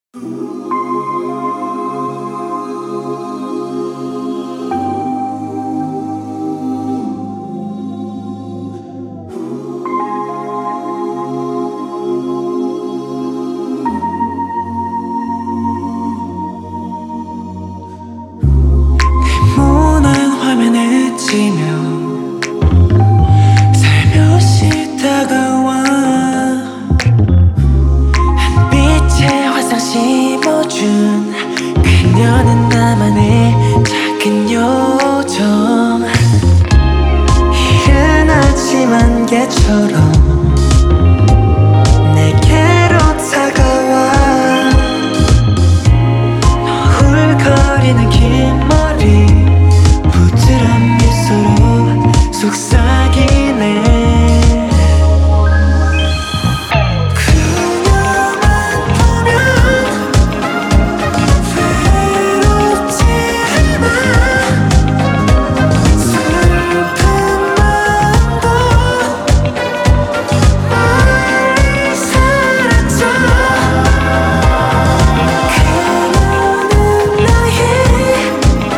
네모난 화면에 지며 살며시 다가와 햇빛에 화상 씹어준 그녀는 나만의 작은 요정. 이른 아침 안개처럼 내게로 다가와 너울거리는 긴 머리 부드러운 미소로 속삭이네. 그녀만 보면 외롭지 않아. 슬픈 마음도 멀리 사라져. 그녀는 나의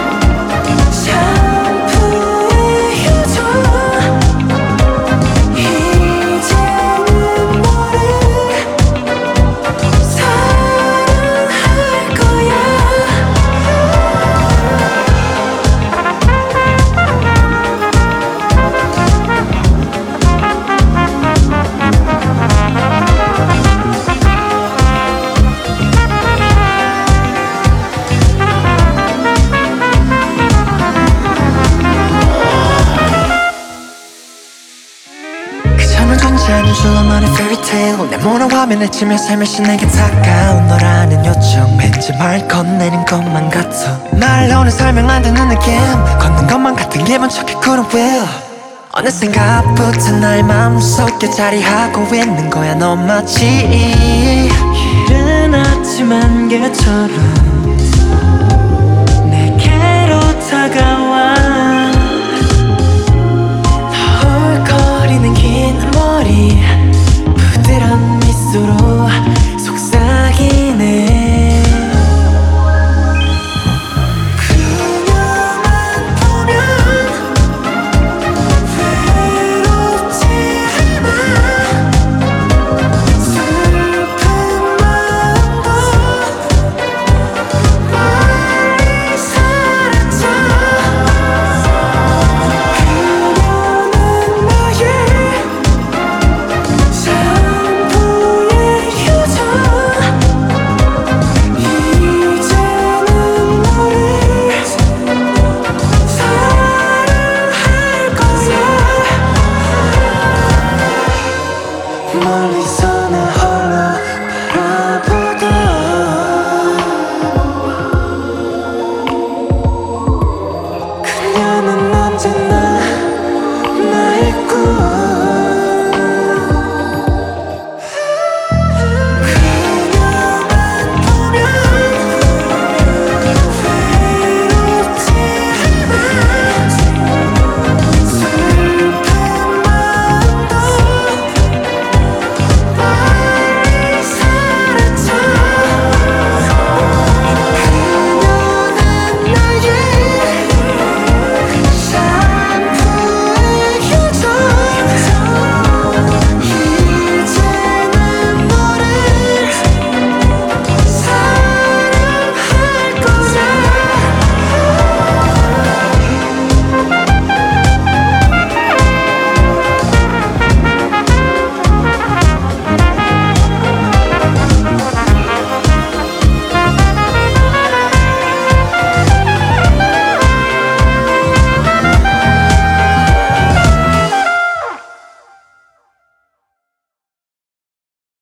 샴푸의 요정. 이제는 너를 사랑할 거야. 그저는 존재하는 줄로만의 fairytale. 네모난 화면에 치며 살며시 내게 다가온 너라는 요청. 왠지 말 건네는 것만 같아. 말로는 설명 안 되는 느낌. 걷는 것만 같은 기분 척해 couldn't will. 어느샌가부터 나의 마음속에 자리하고 있는 거야 너 마치 이른 아침 안개처럼